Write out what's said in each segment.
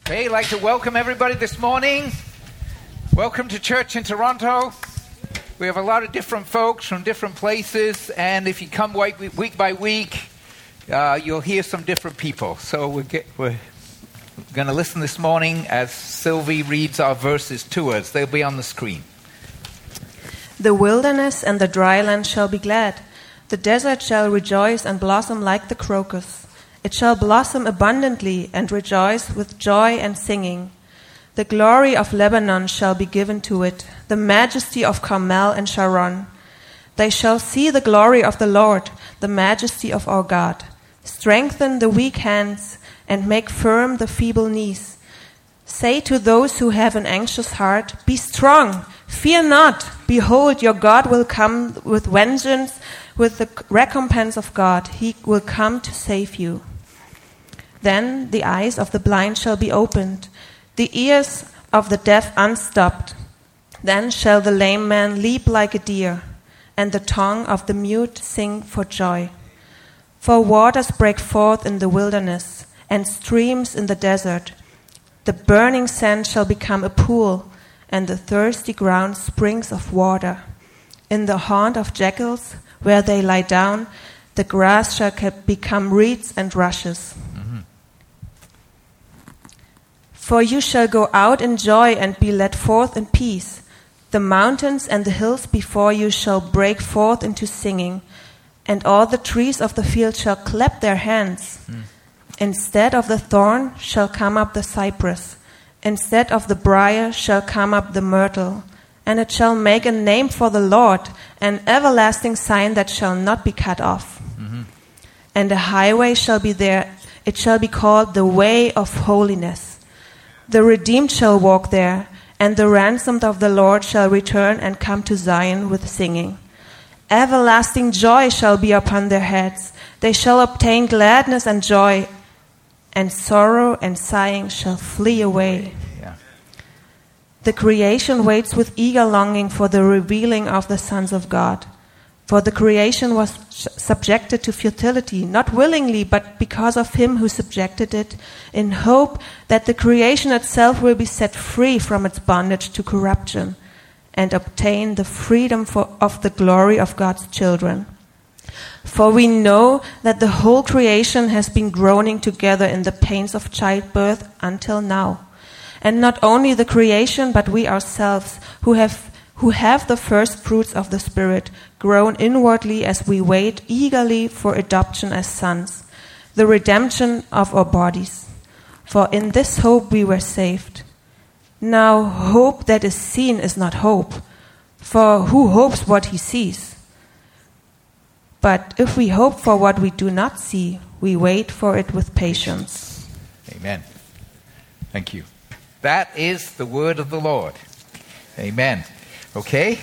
Okay, I'd like to welcome everybody this morning. Welcome to church in Toronto. We have a lot of different folks from different places, and if you come week by week, you'll hear some different people. So we're going to listen this morning as Sylvie reads our verses to us. They'll be on the screen. The wilderness and the dry land shall be glad. The desert shall rejoice and blossom like the crocus. It shall blossom abundantly and rejoice with joy and singing. The glory of Lebanon shall be given to it, the majesty of Carmel and Sharon. They shall see the glory of the Lord, the majesty of our God. Strengthen the weak hands and make firm the feeble knees. Say to those who have an anxious heart, be strong, fear not. Behold, your God will come with vengeance, with the recompense of God. He will come to save you. Then the eyes of the blind shall be opened, the ears of the deaf unstopped. Then shall the lame man leap like a deer, and the tongue of the mute sing for joy. For waters break forth in the wilderness, and streams in the desert. The burning sand shall become a pool, and the thirsty ground springs of water. In the haunt of jackals, where they lie down, the grass shall become reeds and rushes. For you shall go out in joy and be led forth in peace. The mountains and the hills before you shall break forth into singing, and all the trees of the field shall clap their hands. Instead of the thorn shall come up the cypress, instead of the briar shall come up the myrtle, and it shall make a name for the Lord, an everlasting sign that shall not be cut off. And a highway shall be there, it shall be called the way of holiness. The redeemed shall walk there, and the ransomed of the Lord shall return and come to Zion with singing. Everlasting joy shall be upon their heads. They shall obtain gladness and joy, and sorrow and sighing shall flee away. Yeah. The creation waits with eager longing for the revealing of the sons of God. For the creation was subjected to futility, not willingly, but because of him who subjected it, in hope that the creation itself will be set free from its bondage to corruption and obtain the freedom of the glory of God's children. For we know that the whole creation has been groaning together in the pains of childbirth until now. And not only the creation, but we ourselves, who have the first fruits of the Spirit, groan inwardly as we wait eagerly for adoption as sons, the redemption of our bodies. For in this hope we were saved. Now hope that is seen is not hope, for who hopes what he sees? But if we hope for what we do not see, we wait for it with patience. Amen. Thank you. That is the word of the Lord. Amen. Okay,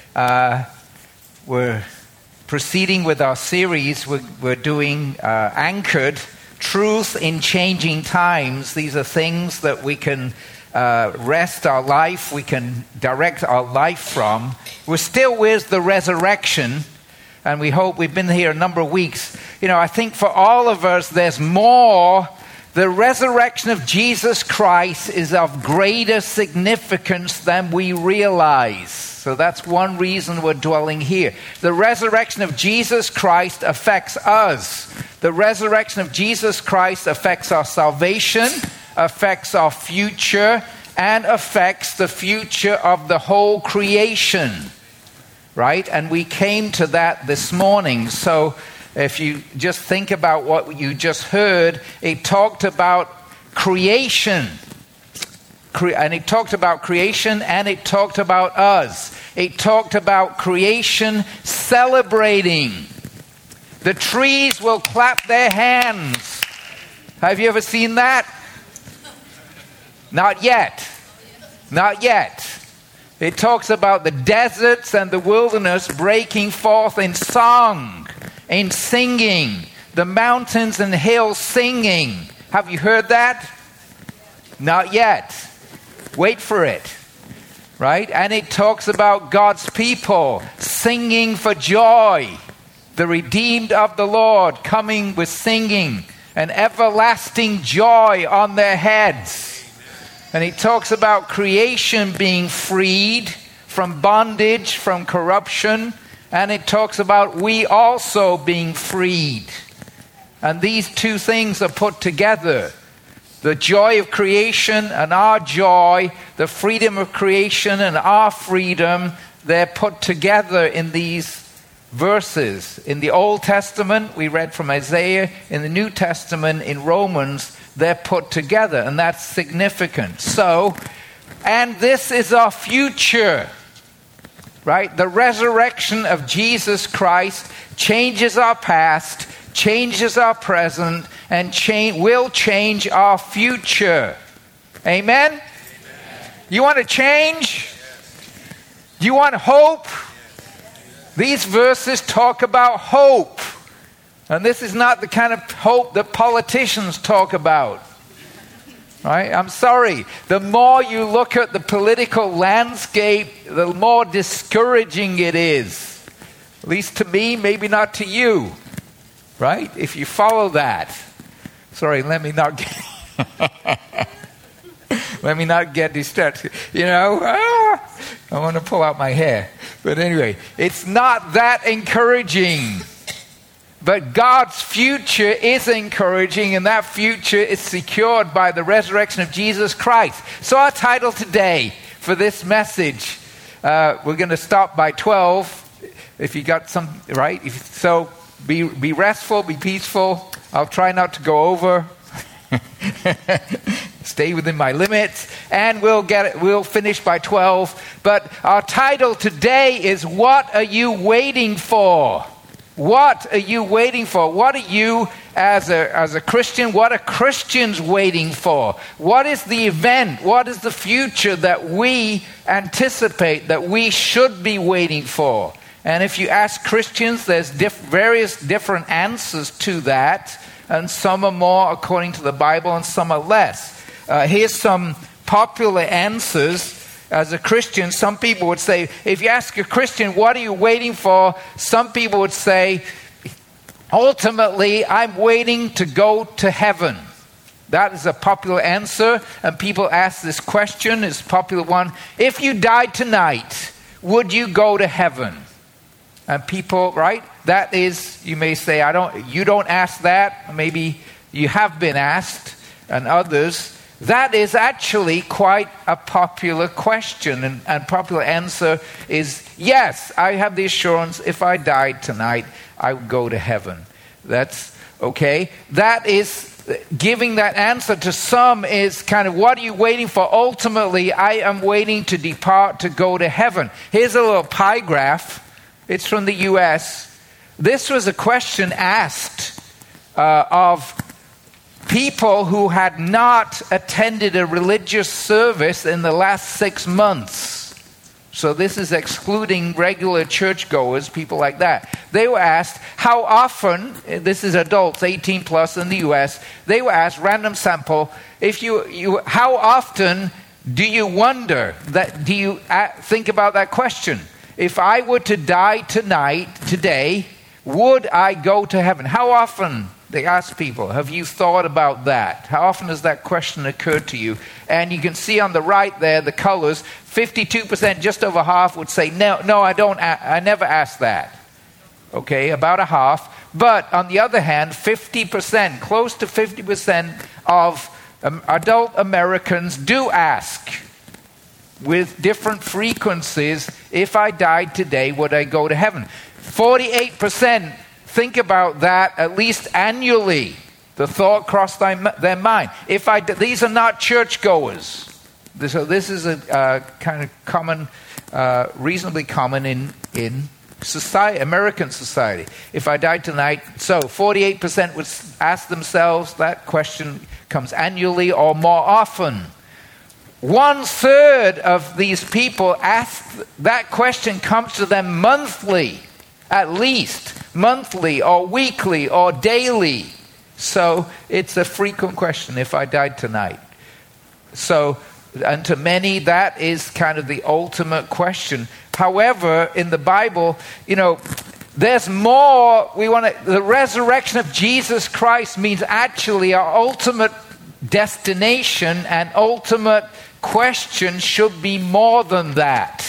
we're proceeding with our series. We're doing Anchored, Truth in Changing Times. These are things that we can rest our life, we can direct our life from. We're still with the resurrection, and we hope we've been here a number of weeks. You know, I think for all of us, there's more. The resurrection of Jesus Christ is of greater significance than we realize. So that's one reason we're dwelling here. The resurrection of Jesus Christ affects us. The resurrection of Jesus Christ affects our salvation, affects our future, and affects the future of the whole creation. Right? And we came to that this morning. So if you just think about what you just heard, it talked about creation. And it talked about creation, and it talked about us. It talked about creation celebrating. The trees will clap their hands. Have you ever seen that? Not yet. Not yet. It talks about the deserts and the wilderness breaking forth in song, in singing, the mountains and hills singing. Have you heard that? Not yet. Wait for it. Right? And it talks about God's people singing for joy. The redeemed of the Lord coming with singing and everlasting joy on their heads. And he talks about creation being freed from bondage, from corruption. And it talks about we also being freed. And these two things are put together. The joy of creation and our joy, the freedom of creation and our freedom, they're put together in these verses. In the Old Testament, we read from Isaiah. In the New Testament, in Romans, they're put together. And that's significant. So, and this is our future. Right? The resurrection of Jesus Christ changes our past, changes our present, and will change our future. Amen? You want to change? Do you want hope? These verses talk about hope. And this is not the kind of hope that politicians talk about. Right? I'm sorry. The more you look at the political landscape, the more discouraging it is. At least to me, maybe not to you. Right? If you follow that. Sorry, let me not get distracted. I want to pull out my hair. But anyway, it's not that encouraging. But God's future is encouraging, and that future is secured by the resurrection of Jesus Christ. So our title today for this message, we're going to stop by 12. If you got some, right? So be restful, be peaceful. I'll try not to go over. Stay within my limits, and we'll finish by 12. But our title today is, what are you waiting for? What are you waiting for? What are you, as a Christian, what are Christians waiting for? What is the event? What is the future that we anticipate, that we should be waiting for? And if you ask Christians, there's various different answers to that. And some are more according to the Bible and some are less. Here's some popular answers. As a Christian, some people would say, if you ask a Christian, what are you waiting for? Some people would say, ultimately, I'm waiting to go to heaven. That is a popular answer. And people ask this question, it's a popular one. If you died tonight, would you go to heaven? And people, right? That is, you may say, you don't ask that. Maybe you have been asked, and others. That is actually quite a popular question, and popular answer is, yes, I have the assurance if I died tonight, I would go to heaven. That's okay. That is, giving that answer to some is kind of, what are you waiting for? Ultimately, I am waiting to depart to go to heaven. Here's a little pie graph. It's from the U.S. This was a question asked of people who had not attended a religious service in the last 6 months. So this is excluding regular churchgoers, people like that. They were asked, how often, this is adults, 18 plus in the U.S., they were asked, random sample, how often do you wonder, do you think about that question? If I were to die today, would I go to heaven? How often? They ask people, have you thought about that? How often has that question occurred to you? And you can see on the right there, the colors, 52%, just over half would say, no, I don't. I never asked that. Okay, about a half. But on the other hand, 50%, close to 50% of adult Americans do ask with different frequencies, if I died today, would I go to heaven? 48% think about that at least annually. The thought crossed their mind. These are not churchgoers. So this is a kind of common, reasonably common in society, American society. If I died tonight, so 48% would ask themselves that question comes annually or more often. 1/3 of these people ask that question comes to them monthly, at least monthly or weekly or daily. So it's a frequent question, if I died tonight. So, and to many, that is kind of the ultimate question. However, in the Bible, there's more. The resurrection of Jesus Christ means actually our ultimate destination and ultimate question should be more than that.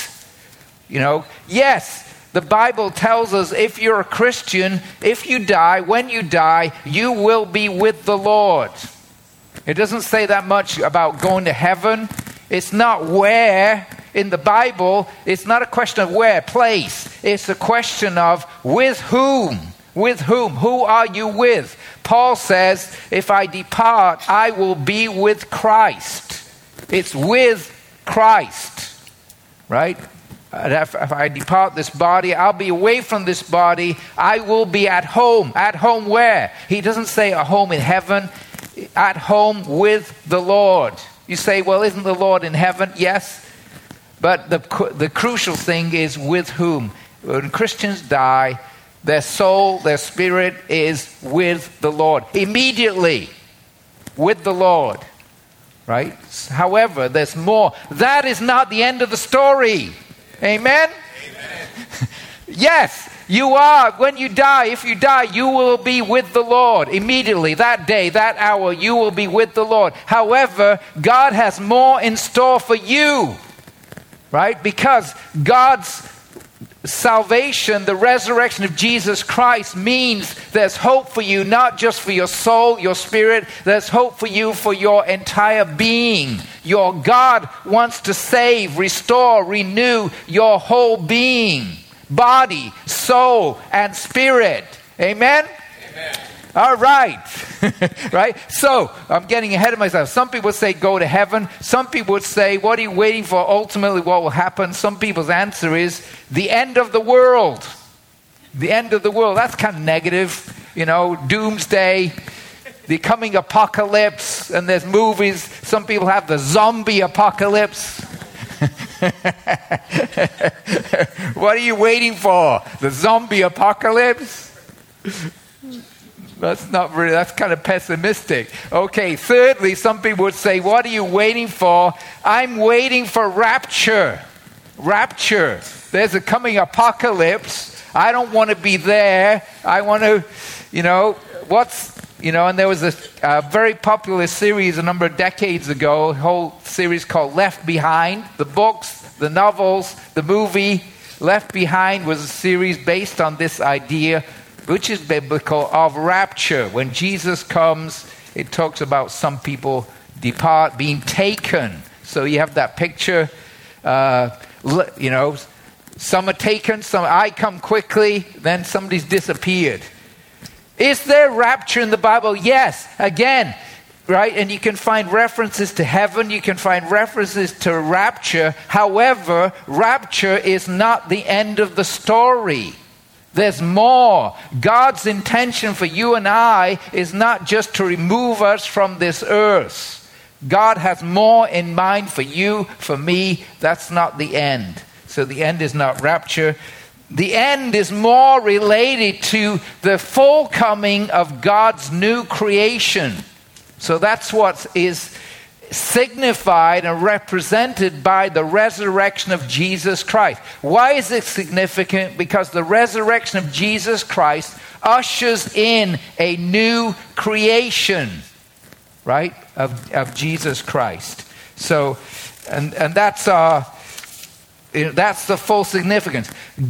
Yes, the Bible tells us if you're a Christian, if you die, when you die, you will be with the Lord. It doesn't say that much about going to heaven. It's not where in the Bible. It's not a question of where, place. It's a question of with whom. With whom? Who are you with? Paul says, if I depart, I will be with Christ. It's with Christ, right? If I depart this body, I'll be away from this body. I will be at home. At home where? He doesn't say a home in heaven. At home with the Lord. You say, well, isn't the Lord in heaven? Yes. But the crucial thing is with whom. When Christians die, their soul, their spirit is with the Lord. Immediately with the Lord. Right? However, there's more. That is not the end of the story. Amen? Amen. Yes, you are. When you die, if you die, you will be with the Lord. Immediately, that day, that hour, you will be with the Lord. However, God has more in store for you. Right? Because God's salvation, the resurrection of Jesus Christ, means there's hope for you, not just for your soul, your spirit. There's hope for you for your entire being. Your God wants to save, restore, renew your whole being, body, soul, and spirit. Amen? Amen. All right. Right? So, I'm getting ahead of myself. Some people say go to heaven. Some people would say, what are you waiting for? Ultimately, what will happen? Some people's answer is the end of the world. The end of the world. That's kind of negative. Doomsday, the coming apocalypse, and there's movies. Some people have the zombie apocalypse. What are you waiting for? The zombie apocalypse? That's kind of pessimistic. Okay, thirdly, some people would say, what are you waiting for? I'm waiting for rapture. Rapture. There's a coming apocalypse. I don't want to be there. I want to, and there was a very popular series a number of decades ago, a whole series called Left Behind. The books, the novels, the movie, Left Behind was a series based on this idea, which is biblical, of rapture. When Jesus comes, it talks about some people depart, being taken. So you have that picture, some are taken, some I come quickly, then somebody's disappeared. Is there rapture in the Bible? Yes. Again, right? And you can find references to heaven, you can find references to rapture. However, rapture is not the end of the story. There's more. God's intention for you and I is not just to remove us from this earth. God has more in mind for you, for me. That's not the end. So the end is not rapture. The end is more related to the full coming of God's new creation. So that's what is signified and represented by the resurrection of Jesus Christ. Why is it significant? Because the resurrection of Jesus Christ ushers in a new creation, right, of Jesus Christ. So, and that's the full significance.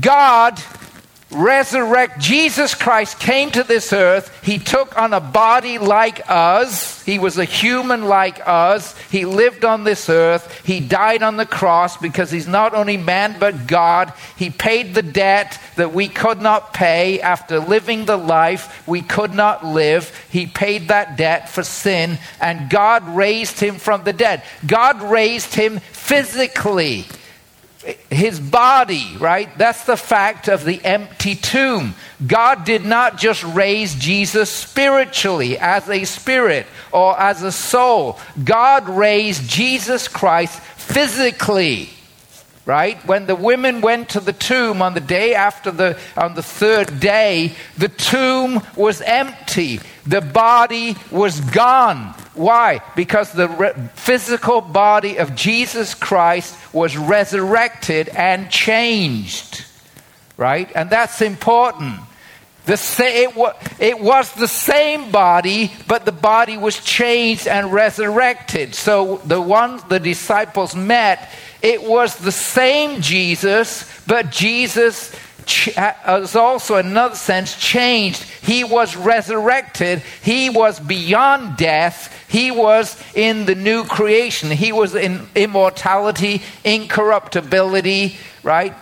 Jesus Christ came to this earth. He took on a body like us. He was a human like us. He lived on this earth. He died on the cross because he's not only man but God. He paid the debt that we could not pay after living the life we could not live. He paid that debt for sin, and God raised him from the dead. God raised him physically. His body, right? That's the fact of the empty tomb. God did not just raise Jesus spiritually as a spirit or as a soul. God raised Jesus Christ physically, right? When the women went to the tomb on the day after on the third day, the tomb was empty. The body was gone. Why? Because the physical body of Jesus Christ was resurrected and changed. Right? And that's important. It was the same body, but the body was changed and resurrected. So the ones the disciples met, it was the same Jesus, but Jesus was also, in another sense, changed. He was resurrected. He was beyond death. He was in the new creation. He was in immortality, incorruptibility, right?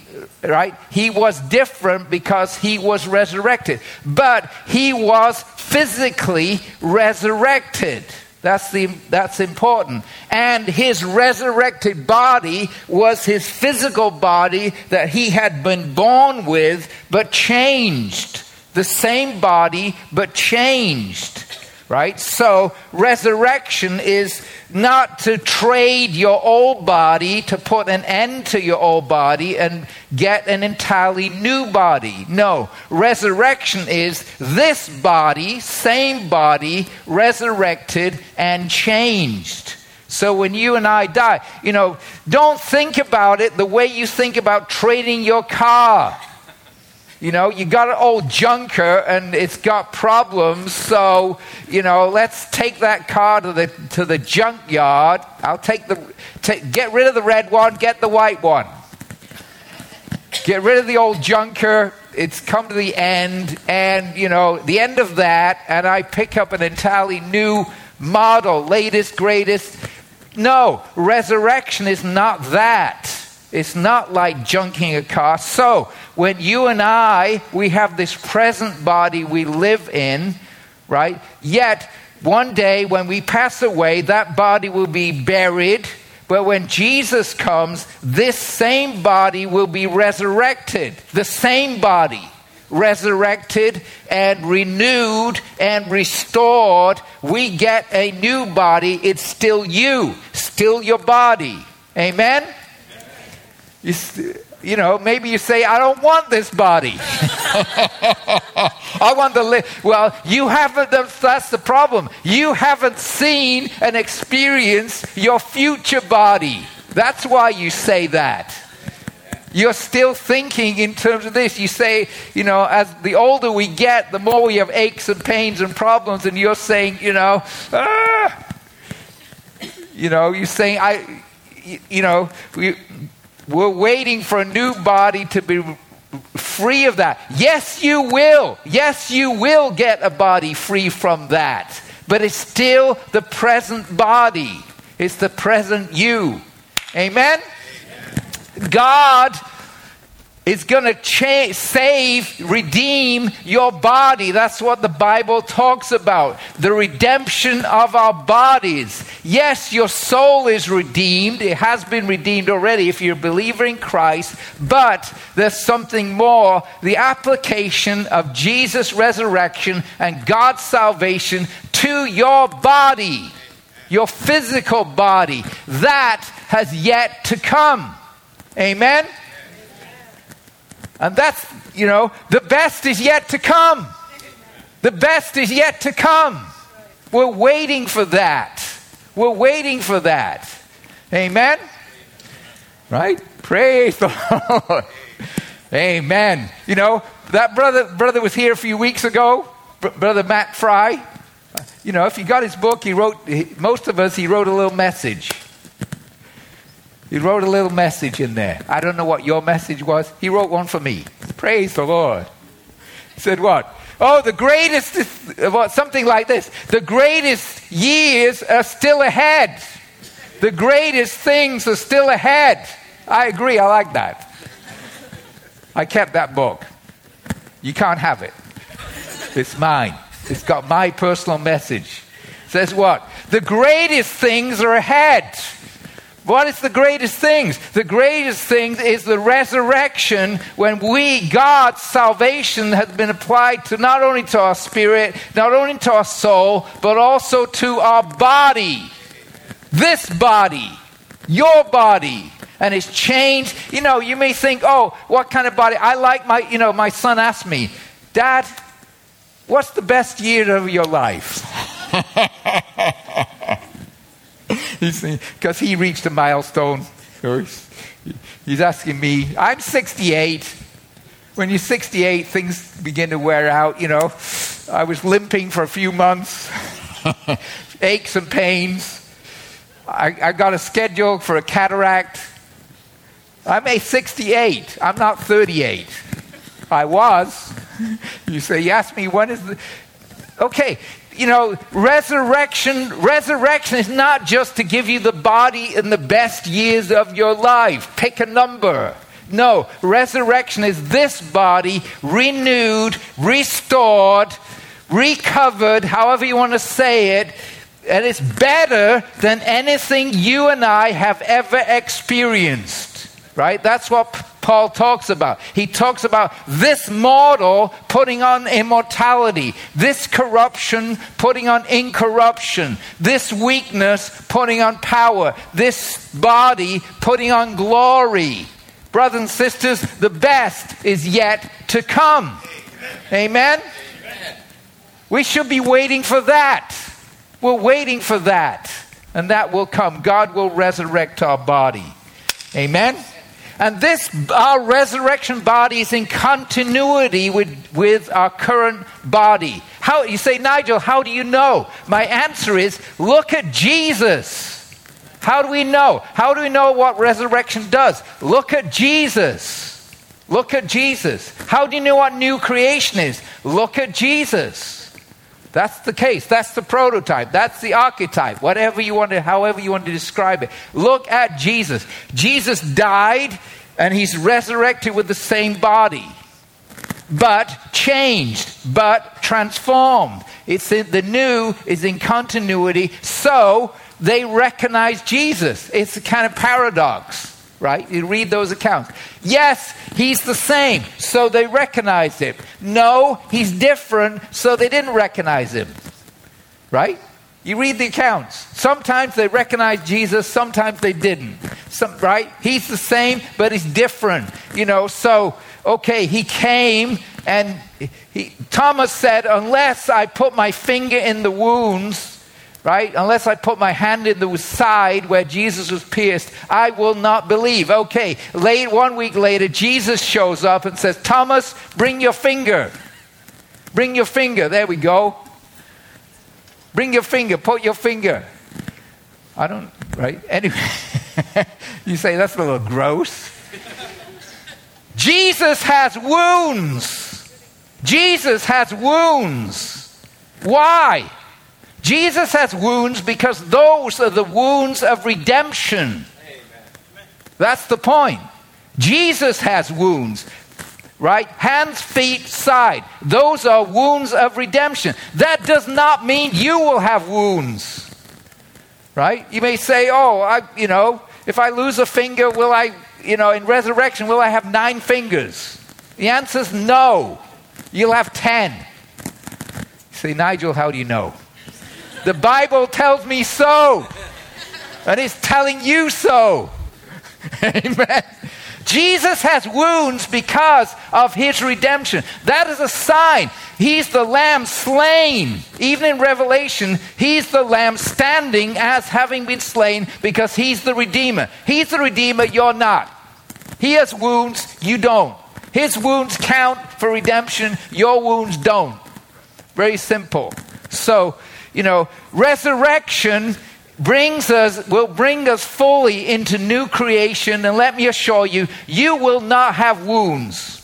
He was different because he was resurrected. But he was physically resurrected. That's important. And his resurrected body was his physical body that he had been born with, but changed. The same body, but changed. Right? So resurrection is not to trade your old body, to put an end to your old body and get an entirely new body. No, resurrection is this body, same body, resurrected and changed. So when you and I die, don't think about it the way you think about trading your car. You got an old junker and it's got problems, so, let's take that car to the junkyard. I'll get rid of the red one, get the white one. Get rid of the old junker, it's come to the end, and, the end of that, and I pick up an entirely new model, latest, greatest. No, resurrection is not that. It's not like junking a car. So, when you and I, we have this present body we live in, right? Yet, one day when we pass away, that body will be buried. But when Jesus comes, this same body will be resurrected. The same body, resurrected and renewed and restored. We get a new body. It's still you, still your body. Amen? Maybe you say, I don't want this body. I want to live. Well, you haven't, that's the problem. You haven't seen and experienced your future body. That's why you say that. You're still thinking in terms of this. You say, as the older we get, the more we have aches and pains and problems. And you're saying, you're saying, we're waiting for a new body to be free of that. Yes, you will. Yes, you will get a body free from that. But it's still the present body. It's the present you. Amen? God is going to save, redeem your body. That's what the Bible talks about. The redemption of our bodies. Yes, your soul is redeemed. It has been redeemed already if you're a believer in Christ. But there's something more. The application of Jesus' resurrection and God's salvation to your body. Your physical body. That has yet to come. Amen? And that's, the best is yet to come. The best is yet to come. We're waiting for that. We're waiting for that. Amen? Right? Praise the Lord. Amen. That brother was here a few weeks ago, Brother Matt Fry. If you got his book, he wrote a little message. He wrote a little message in there. I don't know what your message was. He wrote one for me. Praise the Lord. He said what? Oh, the greatest, something like this. The greatest years are still ahead. The greatest things are still ahead. I agree. I like that. I kept that book. You can't have it. It's mine. It's got my personal message. It says what? The greatest things are ahead. What is the greatest things? The greatest thing is the resurrection when God's salvation has been applied to not only to our spirit, not only to our soul, but also to our body. This body, your body. And it's changed. You may think, oh, what kind of body? I like my son asked me, Dad, what's the best year of your life? Because he reached a milestone. He's asking me, I'm 68. When you're 68, things begin to wear out, you know. I was limping for a few months, aches and pains. I got a schedule for a cataract. I'm 68. I'm not 38. I was. You say, you ask me, when is the... Okay, you know, resurrection is not just to give you the body in the best years of your life. Pick a number. No, resurrection is this body renewed, restored, recovered, however you want to say it, and it's better than anything you and I have ever experienced. Right? That's what Paul talks about. He talks about this mortal putting on immortality, this corruption putting on incorruption, this weakness putting on power, this body putting on glory. Brothers and sisters, the best is yet to come. Amen? Amen? We should be waiting for that. We're waiting for that. And that will come. God will resurrect our body. Amen? And our resurrection body is in continuity with our current body. How you say, Nigel, how do you know? My answer is, look at Jesus. How do we know? How do we know what resurrection does? Look at Jesus. Look at Jesus. How do you know what new creation is? Look at Jesus. That's the case. That's the prototype. That's the archetype. However you want to describe it. Look at Jesus. Jesus died and he's resurrected with the same body. But changed, but transformed. The new is in continuity, so they recognize Jesus. It's a kind of paradox, right? You read those accounts. Yes, he's the same, so they recognized him. No, he's different, so they didn't recognize him. Right? You read the accounts. Sometimes they recognized Jesus, sometimes they didn't. Right? He's the same, but he's different. You know, so, okay, he came and Thomas said, unless I put my finger in the wounds, right? Unless I put my hand in the side where Jesus was pierced, I will not believe. Okay, 1 week later, Jesus shows up and says, Thomas, bring your finger. Bring your finger. There we go. Bring your finger. Put your finger. Right? Anyway, you say that's a little gross. Jesus has wounds. Jesus has wounds. Why? Jesus has wounds because those are the wounds of redemption. Amen. That's the point. Jesus has wounds, right? Hands, feet, side. Those are wounds of redemption. That does not mean you will have wounds, right? You may say, if I lose a finger, will I, in resurrection, will I have 9 fingers? The answer is no. You'll have 10. You say, Nigel, how do you know? The Bible tells me so. And it's telling you so. Amen. Jesus has wounds because of his redemption. That is a sign. He's the lamb slain. Even in Revelation, he's the lamb standing as having been slain because he's the Redeemer. He's the Redeemer, you're not. He has wounds, you don't. His wounds count for redemption, your wounds don't. Very simple. So, resurrection will bring us fully into new creation. And let me assure you, you will not have wounds.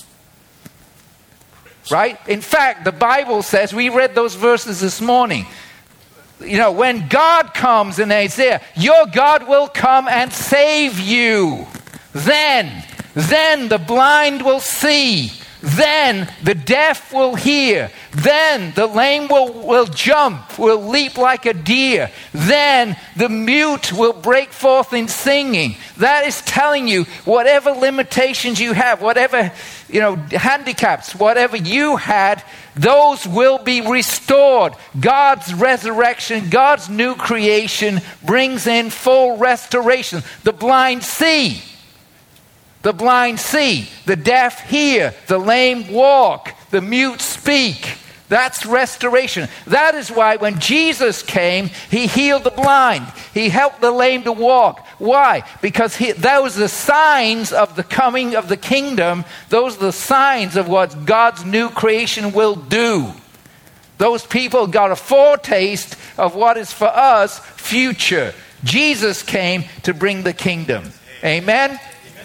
Right? In fact, the Bible says, we read those verses this morning. When God comes in Isaiah, your God will come and save you. Then the blind will see. Then the deaf will hear. Then the lame will jump, will leap like a deer. Then the mute will break forth in singing. That is telling you whatever limitations you have, whatever handicaps, whatever you had, those will be restored. God's resurrection, God's new creation brings in full restoration. The blind see. The blind see, the deaf hear, the lame walk, the mute speak, That's restoration. That is why when Jesus came, he healed the blind. He helped the lame to walk. Why? Because those are the signs of the coming of the kingdom. Those are the signs of what God's new creation will do. Those people got a foretaste of what is for us future. Jesus came to bring the kingdom. Amen?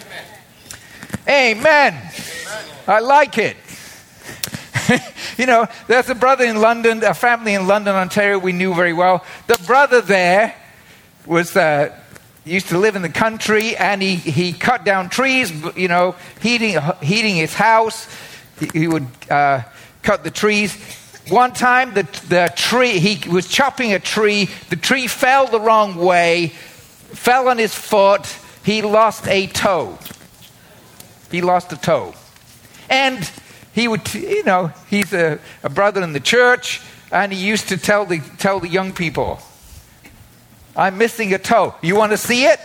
Amen. I like it. You know, there's a brother in London, a family in London, Ontario we knew very well. The brother there was used to live in the country, and he cut down trees, you know, heating his house. He would cut the trees. One time, the tree, he was chopping a tree. The tree fell the wrong way, fell on his foot. He lost a toe. He lost a toe. And he would, you know, he's a brother in the church, and he used to tell the young people, I'm missing a toe. You want to see it?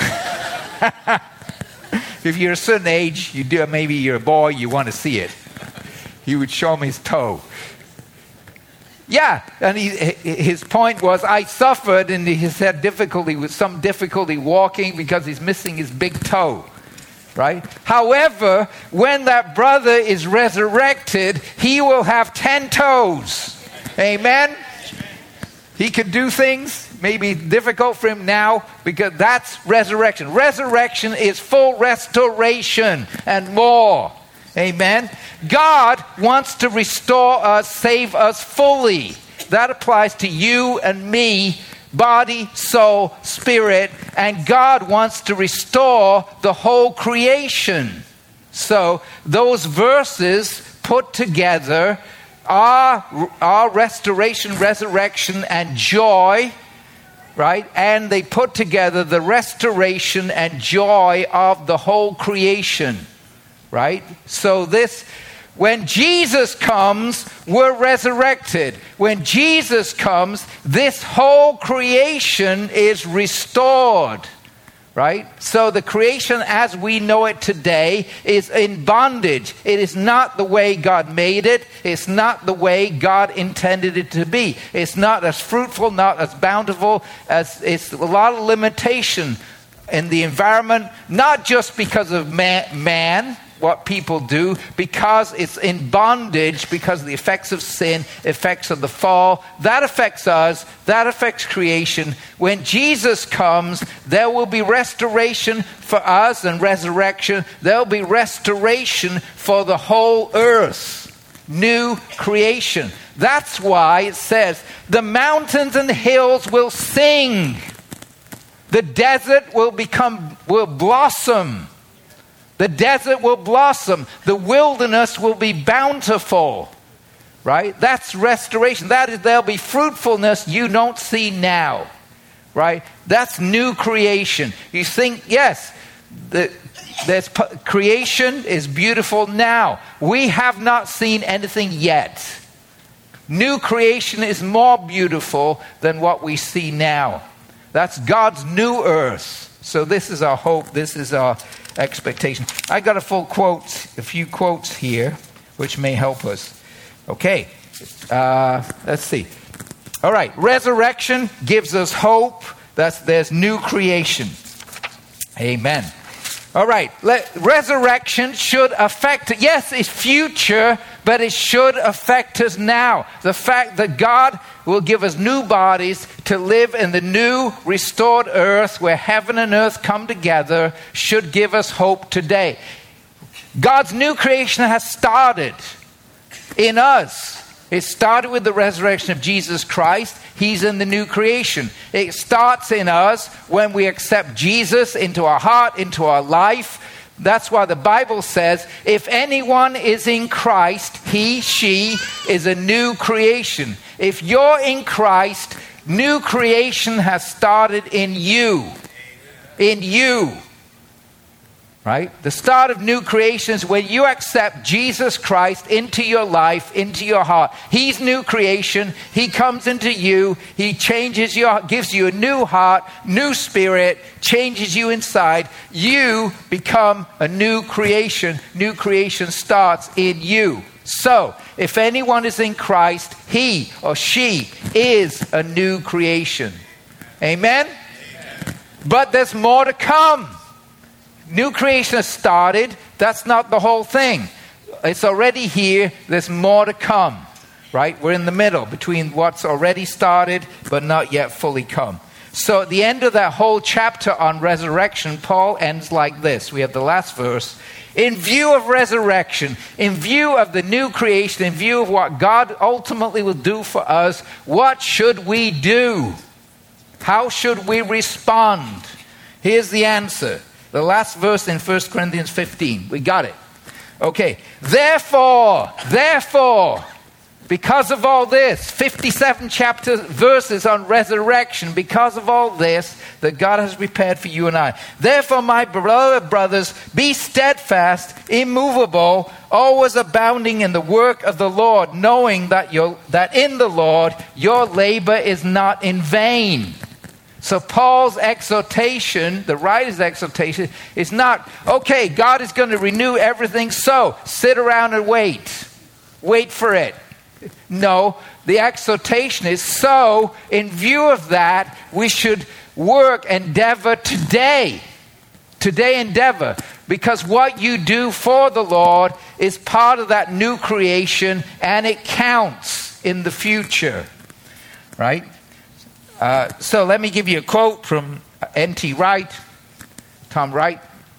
If you're a certain age, you do. Maybe you're a boy, you want to see it. He would show me his toe. Yeah, and his point was, I suffered, and he's had some difficulty walking because he's missing his big toe. Right? However, when that brother is resurrected, he will have 10 toes. Amen? He can do things, maybe difficult for him now, because that's resurrection. Resurrection is full restoration and more. Amen? God wants to restore us, save us fully. That applies to you and me, body, soul, spirit, and God wants to restore the whole creation. So those verses put together are restoration, resurrection, and joy, right? And they put together the restoration and joy of the whole creation, right? So when Jesus comes, we're resurrected. When Jesus comes, this whole creation is restored, right? So the creation as we know it today is in bondage. It is not the way God made it. It's not the way God intended it to be. It's not as fruitful, not as bountiful, as it's a lot of limitation in the environment, not just because of man, what people do, because it's in bondage, because of the effects of sin, effects of the fall. That affects us. That affects creation. When Jesus comes, there will be restoration for us and resurrection. There will be restoration for the whole earth. New creation. That's why it says, the mountains and hills will sing. The desert will blossom. The desert will blossom. The wilderness will be bountiful. Right? That's restoration. That is, there'll be fruitfulness you don't see now. Right? That's new creation. You think, yes, creation is beautiful now. We have not seen anything yet. New creation is more beautiful than what we see now. That's God's new earth. So this is our hope. This is our expectation. I got a few quotes here, which may help us. Okay, let's see. All right, resurrection gives us hope. There's new creation. Amen. All right, resurrection should affect, yes, it's future, but it should affect us now. The fact that God will give us new bodies to live in the new restored earth where heaven and earth come together should give us hope today. God's new creation has started in us. It started with the resurrection of Jesus Christ. He's in the new creation. It starts in us when we accept Jesus into our heart, into our life. That's why the Bible says, if anyone is in Christ, he, she is a new creation. If you're in Christ, new creation has started in you. In you. Right? The start of new creation is when you accept Jesus Christ into your life, into your heart. He's new creation. He comes into you. He changes gives you a new heart, new spirit, changes you inside. You become a new creation. New creation starts in you. So, if anyone is in Christ, he or she is a new creation. Amen? But there's more to come. New creation has started. That's not the whole thing. It's already here. There's more to come. Right? We're in the middle between what's already started but not yet fully come. So at the end of that whole chapter on resurrection, Paul ends like this. We have the last verse. In view of resurrection, in view of the new creation, in view of what God ultimately will do for us, what should we do? How should we respond? Here's the answer. The last verse in 1 Corinthians 15. We got it. Okay. Therefore, because of all this, 57 verses on resurrection, because of all this that God has prepared for you and I. Therefore, my beloved brothers, be steadfast, immovable, always abounding in the work of the Lord, knowing that in the Lord your labor is not in vain. So Paul's exhortation, the writer's exhortation, is not, okay, God is going to renew everything, so sit around and wait. Wait for it. No, the exhortation is, so in view of that, we should endeavor today. Today endeavor. Because what you do for the Lord is part of that new creation and it counts in the future. Right? So let me give you a quote from N.T. Wright, Tom Wright.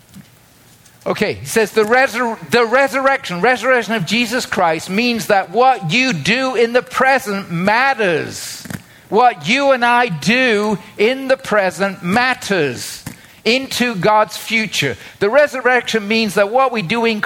Okay, he says, the resurrection of Jesus Christ means that what you do in the present matters. What you and I do in the present matters into God's future. The resurrection means that what we do in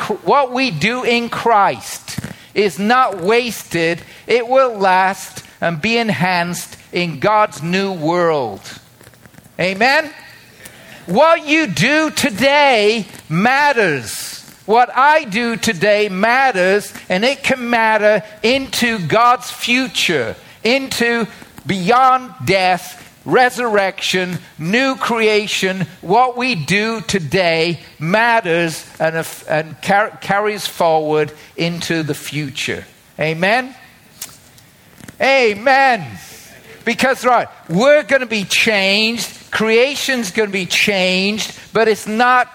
Christ is not wasted. It will last and be enhanced in God's new world. Amen? What you do today matters. What I do today matters, and it can matter into God's future, into beyond death, resurrection, new creation. What we do today matters and carries forward into the future. Amen? Amen. Because, right, we're going to be changed. Creation's going to be changed, but it's not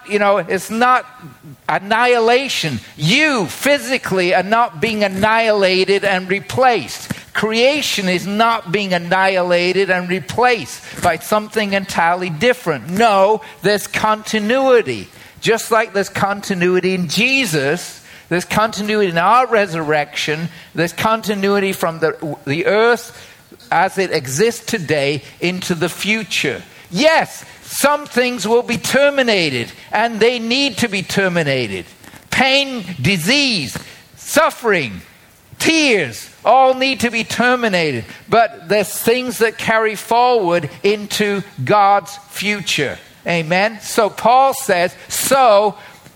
annihilation. You physically are not being annihilated and replaced. Creation is not being annihilated and replaced by something entirely different. No, there's continuity. Just like there's continuity in Jesus, there's continuity in our resurrection, there's continuity from the earth as it exists today into the future. Yes, some things will be terminated, and they need to be terminated. Pain, disease, suffering, tears, all need to be terminated. But there's things that carry forward into God's future. Amen? So Paul says, so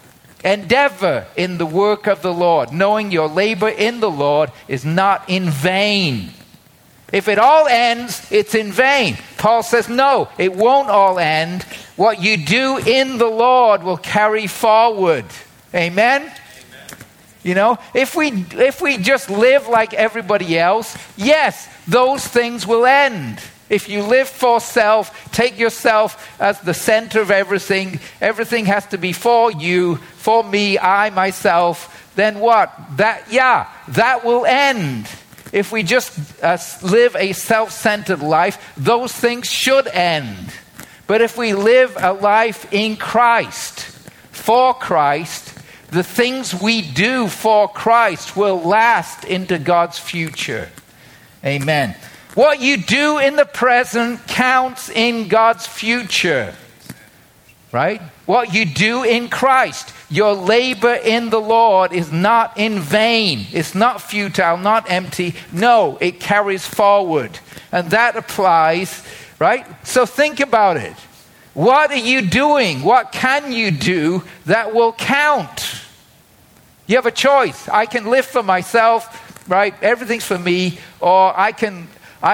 endeavor in the work of the Lord, knowing your labor in the Lord is not in vain. If it all ends, it's in vain. Paul says, no, it won't all end. What you do in the Lord will carry forward. Amen? Amen. You know, if we just live like everybody else, yes, those things will end. If you live for self, take yourself as the center of everything has to be for you, for me, I, myself, then what? That will end. If we just live a self-centered life, those things should end. But if we live a life in Christ, for Christ, the things we do for Christ will last into God's future. Amen. What you do in the present counts in God's future. Right? What you do in Christ. Your labor in the Lord is not in vain. It's not futile, not empty. No, it carries forward. And that applies, right? So think about it. What are you doing? What can you do that will count? You have a choice. I can live for myself, right? Everything's for me. Or I can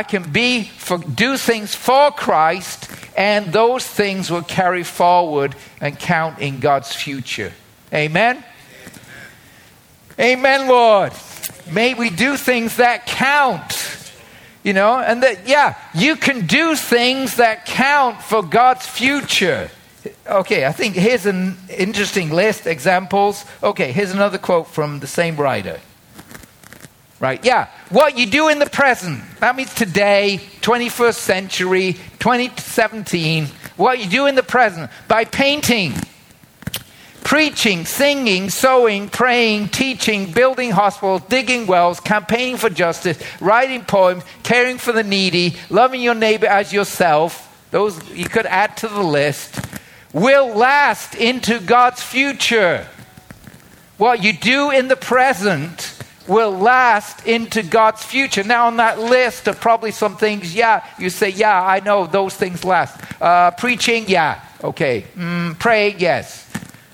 do things for Christ, and those things will carry forward and count in God's future. Amen? Amen, Lord. May we do things that count. You know, and that, yeah, you can do things that count for God's future. Okay, I think here's an interesting list, examples. Okay, here's another quote from the same writer. Right, yeah, what you do in the present, that means today, 21st century, 2017, what you do in the present by painting, preaching, singing, sewing, praying, teaching, building hospitals, digging wells, campaigning for justice, writing poems, caring for the needy, loving your neighbor as yourself, those you could add to the list, will last into God's future. What you do in the present will last into God's future. Now on that list are probably some things, yeah, you say, yeah, I know those things last. Preaching, yeah, okay. Praying, yes.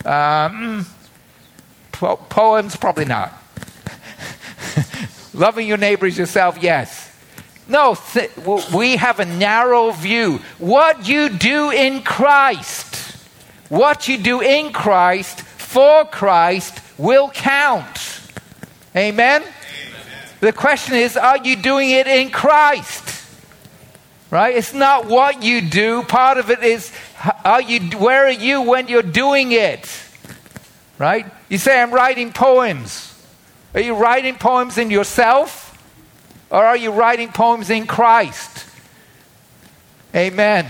Poems, probably not. Loving your neighbor as yourself, yes. No, we have a narrow view. What you do in Christ, what you do in Christ, for Christ, will count. Amen? Amen? The question is, are you doing it in Christ? Right? It's not what you do. Part of it is, where are you when you're doing it? Right? You say, I'm writing poems. Are you writing poems in yourself? Or are you writing poems in Christ? Amen.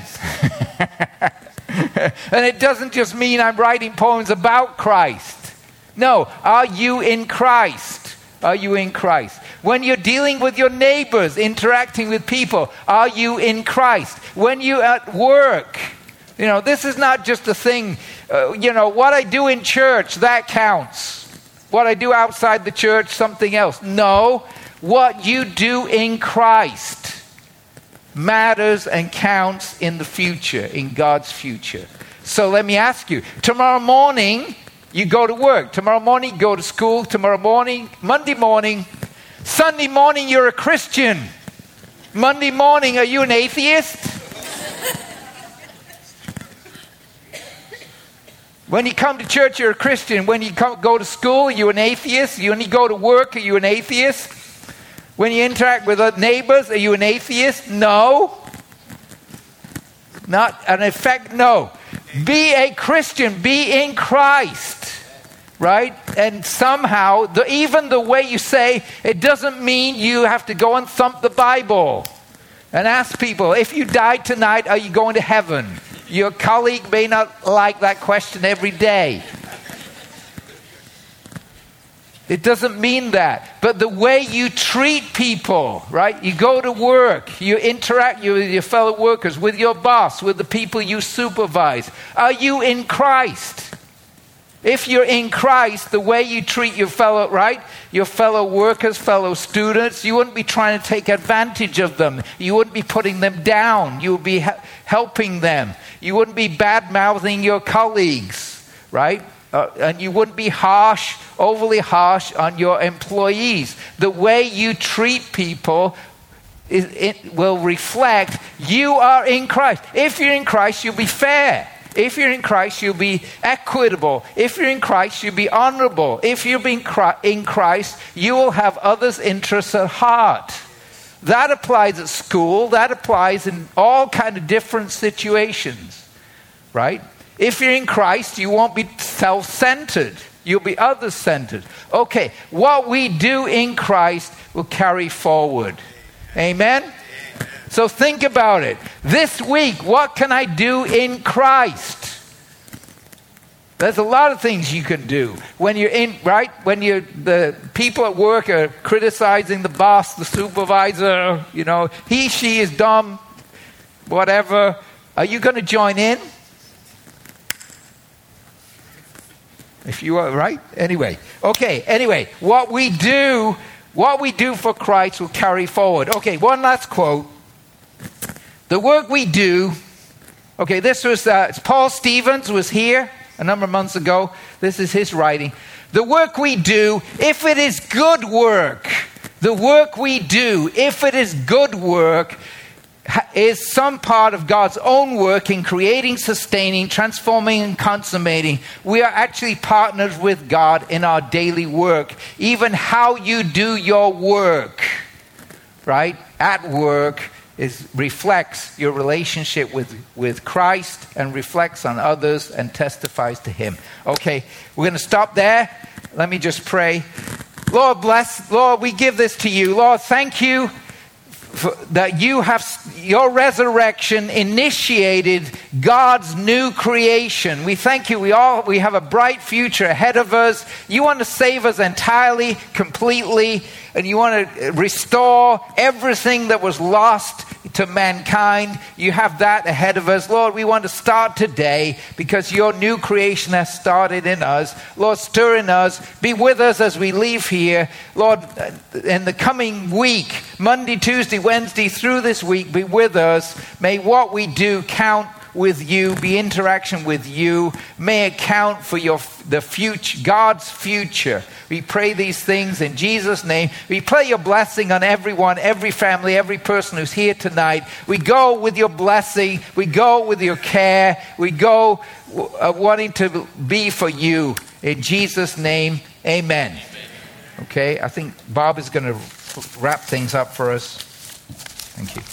And it doesn't just mean I'm writing poems about Christ. No, are you in Christ? Are you in Christ? When you're dealing with your neighbors, interacting with people, are you in Christ? When you're at work, you know, this is not just a thing, what I do in church, that counts. What I do outside the church, something else. No, what you do in Christ matters and counts in the future, in God's future. So let me ask you, tomorrow morning, you go to work. Tomorrow morning, you go to school. Tomorrow morning, Monday morning. Sunday morning, you're a Christian. Monday morning, are you an atheist? When you come to church, you're a Christian. When you go to school, are you an atheist? When you go to work, are you an atheist? When you interact with neighbors, are you an atheist? No. Not an effect, no. Be a Christian. Be in Christ. Right? And somehow, even the way you say, it doesn't mean you have to go and thump the Bible and ask people, if you died tonight, are you going to heaven? Your colleague may not like that question every day. It doesn't mean that. But the way you treat people, right? You go to work, you interact with your fellow workers, with your boss, with the people you supervise. Are you in Christ? If you're in Christ, the way you treat your fellow workers, fellow students, you wouldn't be trying to take advantage of them. You wouldn't be putting them down. You would be helping them. You wouldn't be bad-mouthing your colleagues, right? And you wouldn't be overly harsh on your employees. The way you treat people, it will reflect you are in Christ. If you're in Christ, you'll be fair. If you're in Christ, you'll be equitable. If you're in Christ, you'll be honorable. If you're in Christ, you will have others' interests at heart. That applies at school. That applies in all kind of different situations, right? If you're in Christ, you won't be self-centered. You'll be others-centered. Okay, what we do in Christ will carry forward. Amen? So think about it. This week, what can I do in Christ? There's a lot of things you can do. When you're the people at work are criticizing the boss, the supervisor, he, she is dumb, whatever. Are you going to join in? If you are, right? Anyway, what we do for Christ will carry forward. Okay, one last quote. The work we do, this was, Paul Stevens was here a number of months ago. This is his writing. The work we do, if it is good work, is some part of God's own work in creating, sustaining, transforming, and consummating. We are actually partners with God in our daily work. Even how you do your work, right, at work, reflects your relationship with Christ and reflects on others and testifies to Him. Okay, we're going to stop there. Let me just pray. Lord, Lord, we give this to you. Lord, thank you that you have your resurrection initiated God's new creation. We thank you. We have a bright future ahead of us. You want to save us entirely, completely, and you want to restore everything that was lost to mankind. You have that ahead of us. Lord, we want to start today because your new creation has started in us. Lord, stir in us. Be with us as we leave here. Lord, in the coming week, Monday, Tuesday, Wednesday, through this week, be with us. May what we do count with you, be interaction with you. May it count for the future, God's future. We pray these things in Jesus' name. We pray your blessing on everyone, every family, every person who's here tonight. We go with your blessing. We go with your care. We go wanting to be for you. In Jesus' name, amen. Okay, I think Bob is going to wrap things up for us. Thank you.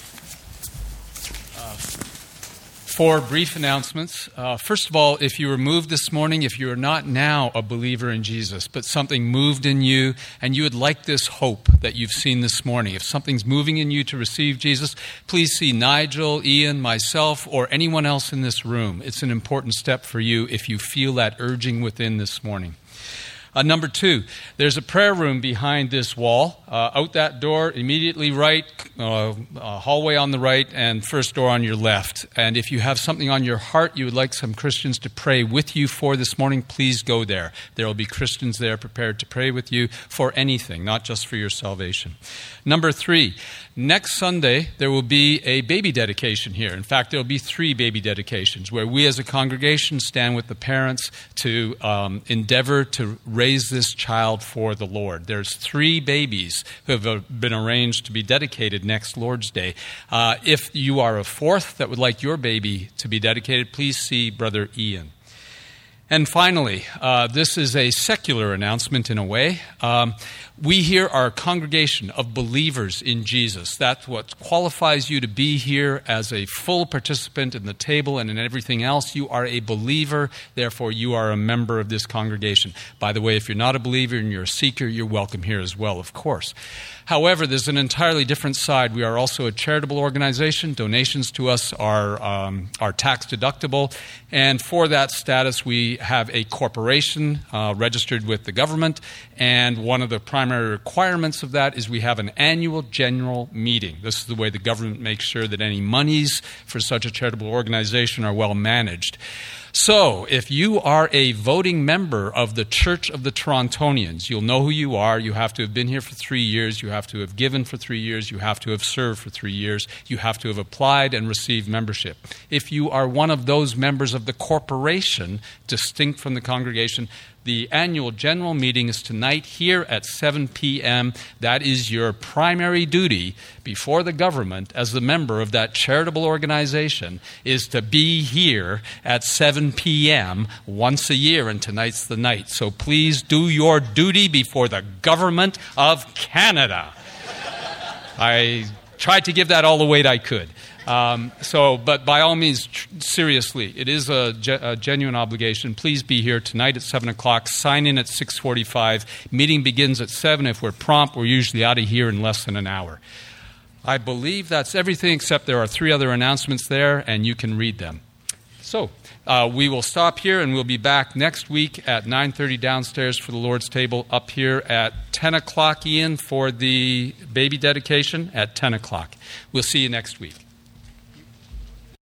4 brief announcements. First of all, if you were moved this morning, if you are not now a believer in Jesus, but something moved in you and you would like this hope that you've seen this morning, if something's moving in you to receive Jesus, please see Nigel, Ian, myself, or anyone else in this room. It's an important step for you if you feel that urging within this morning. Number 2, there's a prayer room behind this wall. Out that door, immediately right, hallway on the right, and first door on your left. And if you have something on your heart you would like some Christians to pray with you for this morning, please go there. There will be Christians there prepared to pray with you for anything, not just for your salvation. Number 3, next Sunday there will be a baby dedication here. In fact, there will be 3 baby dedications where we as a congregation stand with the parents to endeavor to raise this child for the Lord. There's 3 babies who have been arranged to be dedicated next Lord's Day. If you are a 4th that would like your baby to be dedicated, please see Brother Ian. And finally, this is a secular announcement in a way. We here are a congregation of believers in Jesus. That's what qualifies you to be here as a full participant in the table and in everything else. You are a believer, therefore you are a member of this congregation. By the way, if you're not a believer and you're a seeker, you're welcome here as well, of course. However, there's an entirely different side. We are also a charitable organization. Donations to us are tax deductible. And for that status, we have a corporation registered with the government. And one of the primary requirements of that is we have an annual general meeting. This is the way the government makes sure that any monies for such a charitable organization are well managed. So, if you are a voting member of the Church of the Torontonians, you'll know who you are. You have to have been here for 3 years. You have to have given for 3 years. You have to have served for 3 years. You have to have applied and received membership. If you are one of those members of the corporation, distinct from the congregation, the annual general meeting is tonight here at 7 p.m. That is your primary duty before the government as the member of that charitable organization, is to be here at 7 p.m. once a year, and tonight's the night. So please do your duty before the government of Canada. I tried to give that all the weight I could. But by all means, seriously, it is a genuine obligation. Please be here tonight at 7 o'clock. Sign in at 6:45. Meeting begins at 7. If we're prompt, we're usually out of here in less than an hour. I believe that's everything, except there are 3 other announcements there, and you can read them. So we will stop here, and we'll be back next week at 9:30 downstairs for the Lord's table, up here at 10 o'clock, Ian, for the baby dedication at 10 o'clock. We'll see you next week.